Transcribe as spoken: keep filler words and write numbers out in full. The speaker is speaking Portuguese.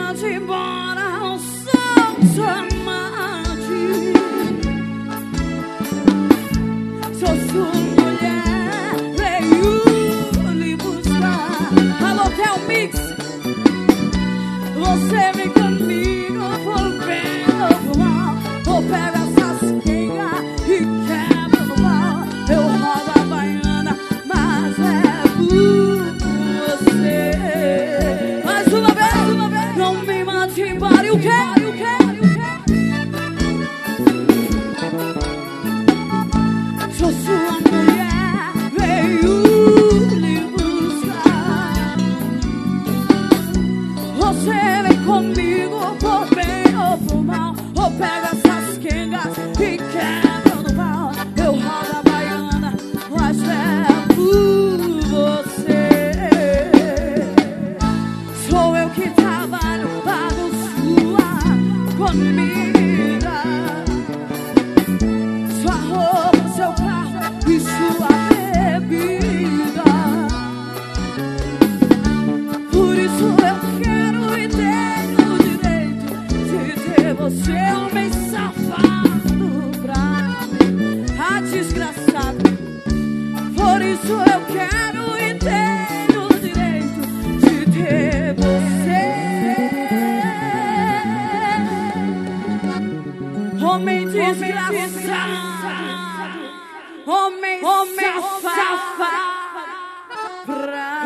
mande embora, não sou sua amante. Sou sua mulher, veio lhe buscar. Alô, Tel Mix. Você vem comigo, por bem ou por mal. Ou pega essas quengas e quebra no pau. Eu rodo a baiana, mas é por você. Mais uma vez, uma vez. Não me mande embora. E o quê? E o quê? E o quê? Sou sua mulher, veio lhe buscar. Você vem comigo, por bem ou por mal. Ou pega essas quengas e quebra no pau. Eu rodo a baiana, mas é por você. Sou eu que trabalho, pago sua comida, sua roupa, seu carro e sua bebida. Por isso eu quero e tenho o direito de ter você, homem safado, pra mim. Ah, desgraçado. Por isso eu quero e tenho o direito de ter você, homem desgraçado, homem, homem safado, pra